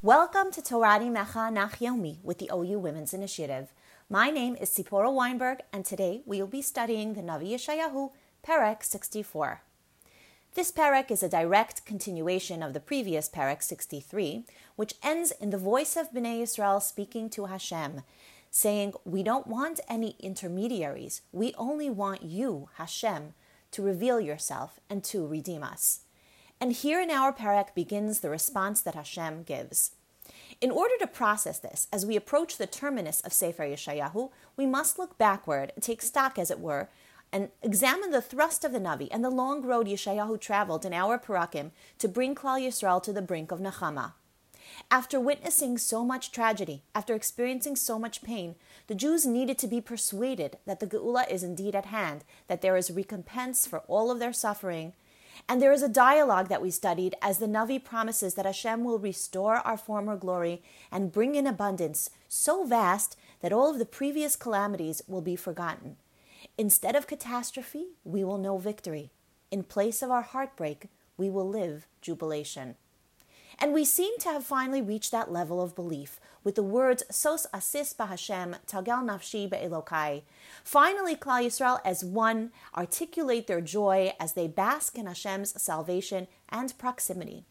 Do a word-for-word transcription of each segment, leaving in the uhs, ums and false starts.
Welcome to Torah Mecha Nach Yomi with the O U Women's Initiative. My name is Sipora Weinberg, and today we will be studying the Navi Yeshayahu, Perek sixty-four. This Perek is a direct continuation of the previous Perek sixty-three, which ends in the voice of Bnei Yisrael speaking to Hashem, saying, we don't want any intermediaries, we only want you, Hashem, to reveal yourself and to redeem us. And here in our Perek begins the response that Hashem gives. In order to process this, as we approach the terminus of Sefer Yeshayahu, we must look backward, take stock as it were, and examine the thrust of the Navi and the long road Yeshayahu traveled in our Perakim to bring Klal Yisrael to the brink of Nechama. After witnessing so much tragedy, after experiencing so much pain, the Jews needed to be persuaded that the Geula is indeed at hand, that there is recompense for all of their suffering. And there is a dialogue that we studied as the Navi promises that Hashem will restore our former glory and bring in abundance so vast that all of the previous calamities will be forgotten. Instead of catastrophe, we will know victory. In place of our heartbreak, we will live jubilation. And we seem to have finally reached that level of belief with the words Sos asis b'Hashem tagel nafshi be'elokai. Finally, Klal Yisrael as one articulate their joy as they bask in Hashem's salvation and proximity.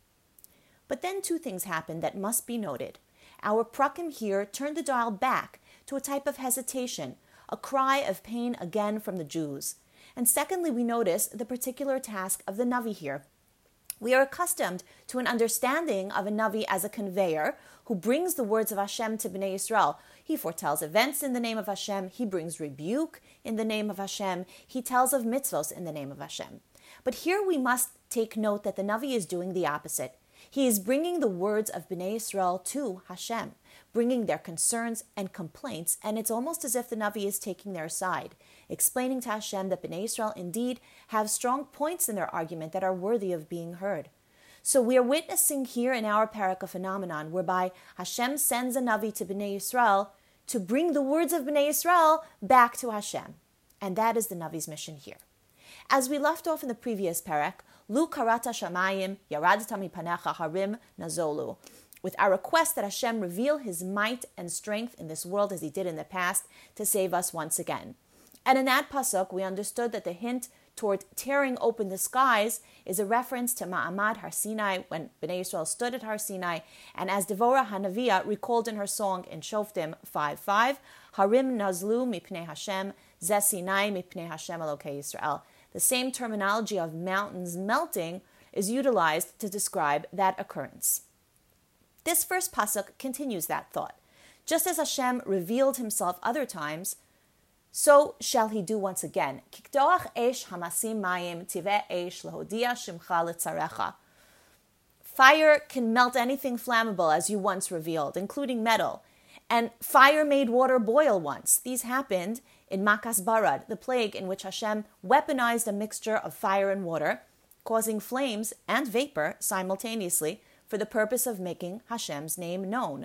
But then two things happened that must be noted. Our prakim here turned the dial back to a type of hesitation, a cry of pain again from the Jews. And secondly, we notice the particular task of the Navi here. We are accustomed to an understanding of a Navi as a conveyor who brings the words of Hashem to Bnei Yisrael. He foretells events in the name of Hashem. He brings rebuke in the name of Hashem. He tells of mitzvos in the name of Hashem. But here we must take note that the Navi is doing the opposite. He is bringing the words of Bnei Yisrael to Hashem, bringing their concerns and complaints, and it's almost as if the Navi is taking their side, explaining to Hashem that Bnei Yisrael indeed have strong points in their argument that are worthy of being heard. So we are witnessing here in our Perek a phenomenon whereby Hashem sends a Navi to Bnei Yisrael to bring the words of Bnei Yisrael back to Hashem. And that is the Navi's mission here. As we left off in the previous Perek, Lu karata shamayim yaradta mipanecha harim nazolu, with our request that Hashem reveal His might and strength in this world as He did in the past to save us once again. And in that pasuk, we understood that the hint toward tearing open the skies is a reference to Ma'amad Har Sinai, when Bnei Yisrael stood at Har Sinai, and as Devorah Hanaviyah recalled in her song in Shoftim five five, Harim nazlu mipnei Hashem, Zeh Sinai mipnei Hashem Elokei Yisrael. The same terminology of mountains melting is utilized to describe that occurrence. This first pasuk continues that thought. Just as Hashem revealed Himself other times, so shall He do once again. Kiktoach esh hamasim mayim tiveh esh lehodia shimcha letzarecha. Fire can melt anything flammable, as you once revealed, including metal. And fire made water boil once. These happened in Makas Barad, the plague in which Hashem weaponized a mixture of fire and water, causing flames and vapor simultaneously for the purpose of making Hashem's name known.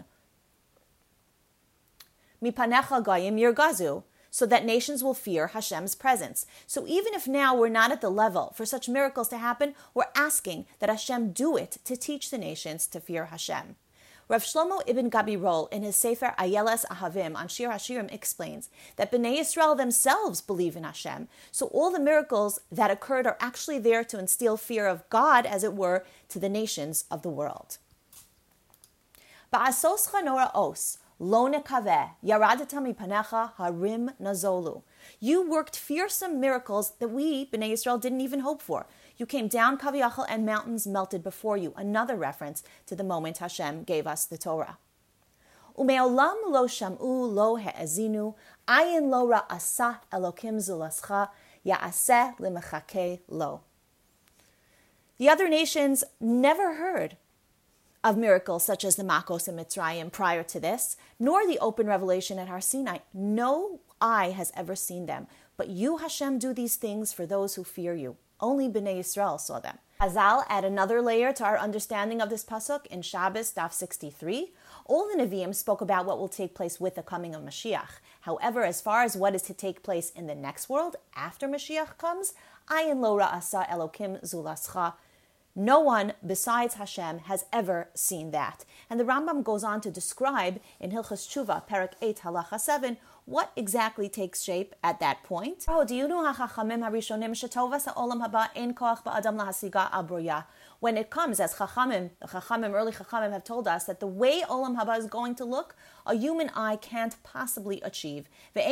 Mipanecha goyim yirgazu, so that nations will fear Hashem's presence. So even if now we're not at the level for such miracles to happen, we're asking that Hashem do it to teach the nations to fear Hashem. Rav Shlomo Ibn Gabirol, in his Sefer Ayeles Ahavim on Shir Hashirim, explains that Bnei Yisrael themselves believe in Hashem, so all the miracles that occurred are actually there to instill fear of God, as it were, to the nations of the world. Ba'asos chanora os, lo nekaveh, yaradata mipanecha harim nazolu. You worked fearsome miracles that we, Bnei Yisrael, didn't even hope for. You came down Kaviyachal and mountains melted before you. Another reference to the moment Hashem gave us the Torah. Umeolam lo sham'u lo he'ezinu, ayin lo ra'asa elokim zulascha, ya'aseh limechake lo. The other nations never heard of miracles such as the Makos and Mitzrayim prior to this, nor the open revelation at Har Sinai. No eye has ever seen them. But you, Hashem, do these things for those who fear you. Only Bnei Yisrael saw them. Hazal add another layer to our understanding of this pasuk in Shabbos, Daf sixty-three. All the Nevi'im spoke about what will take place with the coming of Mashiach. However, as far as what is to take place in the next world after Mashiach comes, Ayin lo ra'asa Elokim zulascha, No one besides Hashem has ever seen that. And the Rambam goes on to describe in Hilchos Tshuva, Perek eight, Halacha seven, what exactly takes shape at that point. When it comes, as Chachamim, the Chachamim, early Chachamim have told us that the way Olam Haba is going to look, a human eye can't possibly achieve.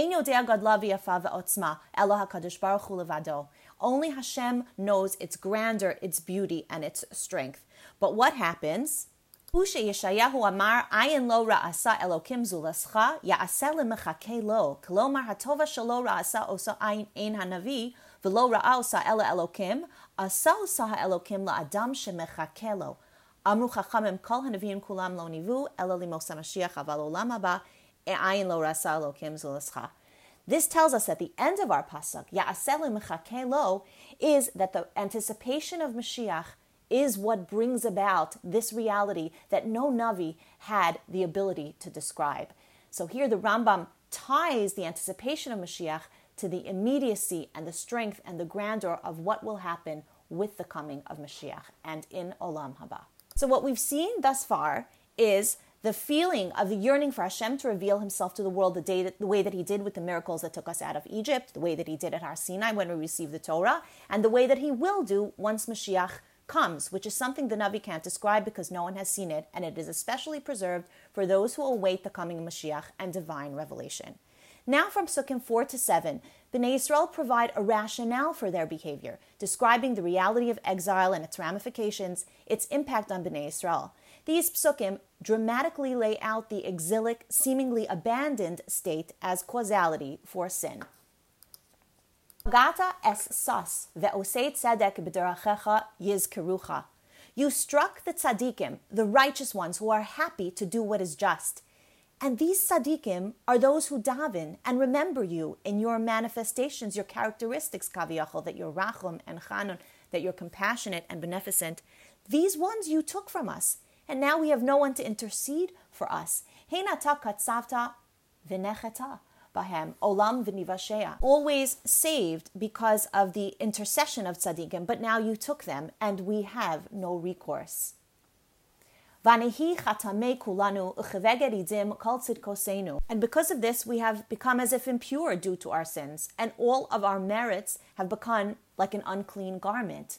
Only Hashem knows its grandeur, its beauty, and its strength. But what happens? Yeshayahu amar ayin lo ra'asa elokim zulascha ya'aseh lemechake lo klomar hatova shelo ra'asa osa ayin ein hanavi v'lo ra'a osa ela elokim asa osa ha'elokim la'adam shemechake lo amru chachamim kol hanavim kulam lo nivu ela limos hamashiach aval olam haba ayin lo ra'asa elokim zulascha. This tells us at the end of our pasuk, Ya'aseh lemechake lo, is that the anticipation of Mashiach is what brings about this reality that no Navi had the ability to describe. So here the Rambam ties the anticipation of Mashiach to the immediacy and the strength and the grandeur of what will happen with the coming of Mashiach and in Olam Haba. So what we've seen thus far is the feeling of the yearning for Hashem to reveal himself to the world the, day that, the way that he did with the miracles that took us out of Egypt, the way that he did at Har Sinai when we received the Torah, and the way that he will do once Mashiach comes, which is something the Navi can't describe because no one has seen it, and it is especially preserved for those who await the coming of Mashiach and divine revelation. Now from Psukim four to seven, Bnei Yisrael provide a rationale for their behavior, describing the reality of exile and its ramifications, its impact on Bnei Yisrael. These psukim dramatically lay out the exilic, seemingly abandoned state as causality for sin. Gata es sas ve'osei tzedek b'derachecha yizkerucha. You struck the tzaddikim, the righteous ones who are happy to do what is just. And these tzaddikim are those who daven and remember you in your manifestations, your characteristics, kaviyachol, that you're rachum and chanun, that you're compassionate and beneficent. These ones you took from us. And now we have no one to intercede for us. Heinata katzavta v'necheta bahem olam v'nivashea. Always saved because of the intercession of tzaddikim, but now you took them, and we have no recourse. Vanehi chatamei kulanu uchevegeridim kol tzidkosenu. And because of this, we have become as if impure due to our sins, and all of our merits have become like an unclean garment.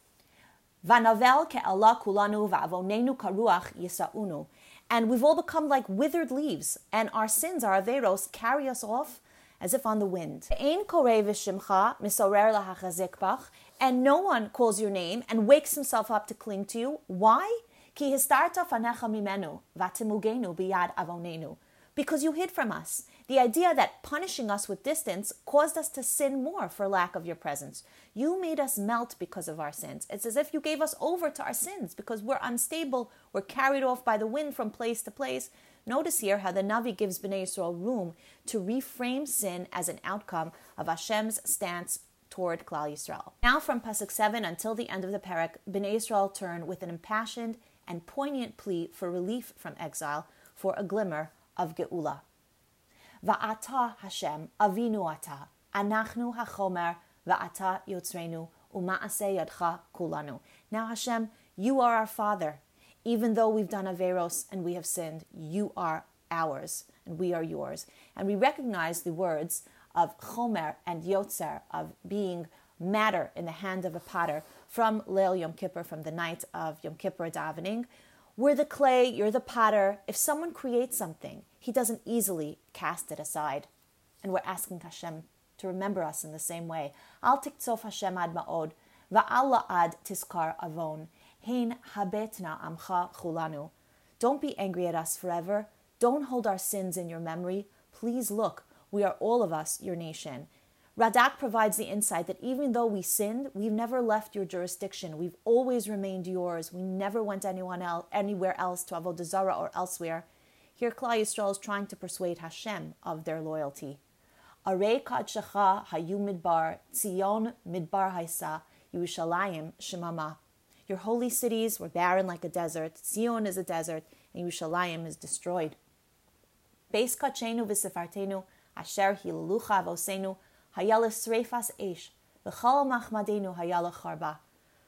Vanavel ke'Allah kulanu va'avonenu karuach yisaunu. And we've all become like withered leaves, and our sins, our averos, carry us off as if on the wind. Ein korei v'shimcha misorer lahachazik bach. And no one calls your name and wakes himself up to cling to you. Why? Ki histarta fanecha mimenu vatimugenu biyad avonenu. Because you hid from us. The idea that punishing us with distance caused us to sin more for lack of your presence. You made us melt because of our sins. It's as if you gave us over to our sins because we're unstable, we're carried off by the wind from place to place. Notice here how the Navi gives Bnei Yisrael room to reframe sin as an outcome of Hashem's stance toward Klal Yisrael. Now from Pasuk seven until the end of the Perek, Bnei Yisrael turn with an impassioned and poignant plea for relief from exile, for a glimmer of Geula. Va'ata Hashem avinu ata, anachnu hachomer, va'ata yotzrenu, uma'aseh yadcha kulanu. Now Hashem, you are our Father. Even though we've done averos and we have sinned, you are ours and we are yours. And we recognize the words of chomer and yotzer, of being matter in the hand of a potter, from Leil Yom Kippur, from the night of Yom Kippur davening. We're the clay, you're the potter. If someone creates something, he doesn't easily cast it aside. And we're asking Hashem to remember us in the same way. Al tiktsof Hashem ad ma'od, va'al la'ad tiskar avon, hein habetna amcha chulanu. Don't be angry at us forever. Don't hold our sins in your memory. Please look, we are all of us your nation. Radak provides the insight that even though we sinned, we've never left your jurisdiction. We've always remained yours. We never went anyone else, anywhere else to Avodah Zarah or elsewhere. Here Klal Yisrael is trying to persuade Hashem of their loyalty. Arei kadshecha hayu midbar, Tzion midbar haisa, Yerushalayim shemama. Your holy cities were barren like a desert. Tzion is a desert, and Yerushalayim is destroyed. Beis kachenu v'sefartenu, asher hilalucha avosenu, hayala sreifas eish, v'chal machmadenu hayala charba.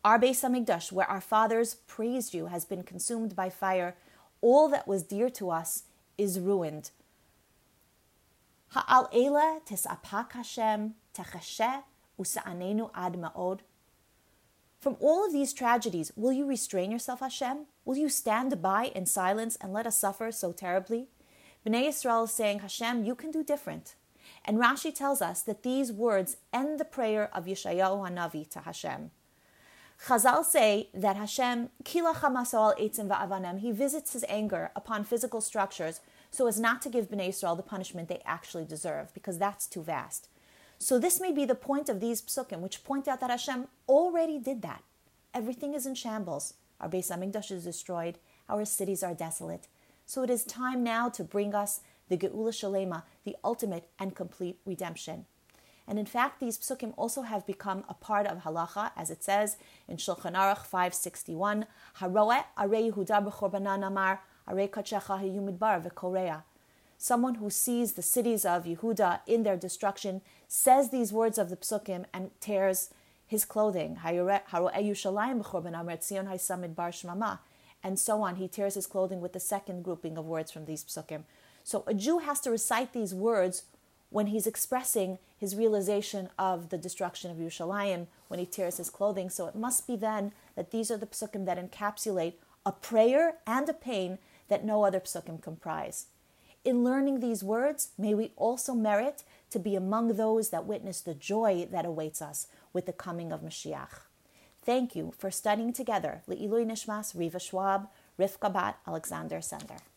Our Beis Hamikdash, where our fathers praised you, has been consumed by fire. All that was dear to us is ruined. Ha'al eila tisapak Hashem techasheh usa'anenu ad ma'od. From all of these tragedies, will you restrain yourself, Hashem? Will you stand by in silence and let us suffer so terribly? Bnei Yisrael is saying, Hashem, you can do different. And Rashi tells us that these words end the prayer of Yeshayahu Hanavi to Hashem. Chazal say that Hashem, Kila chamaso al eitzim va'avanem, he visits his anger upon physical structures so as not to give Bnei Yisrael the punishment they actually deserve, because that's too vast. So this may be the point of these psukim, which point out that Hashem already did that. Everything is in shambles. Our Beis Hamikdash is destroyed. Our cities are desolate. So it is time now to bring us the Geula Shalema, the ultimate and complete redemption. And in fact, these psukim also have become a part of halacha, as it says in Shulchan Aruch five sixty-one, Haroeh arei Yehuda b'chorbanan amar, arei kachecha hayu midbar v'korea. Someone who sees the cities of Yehuda in their destruction says these words of the psukim and tears his clothing. Haroeh Yushalayim b'chorban amar Tzion haysa midbar shmama. And so on. He tears his clothing with the second grouping of words from these psukim. So a Jew has to recite these words when he's expressing his realization of the destruction of Yerushalayim, when he tears his clothing. So it must be then that these are the psukim that encapsulate a prayer and a pain that no other psukim comprise. In learning these words, may we also merit to be among those that witness the joy that awaits us with the coming of Mashiach. Thank you for studying together. Le'ilui Nishmas, Riva Schwab, Rivka Bat, Alexander Sender.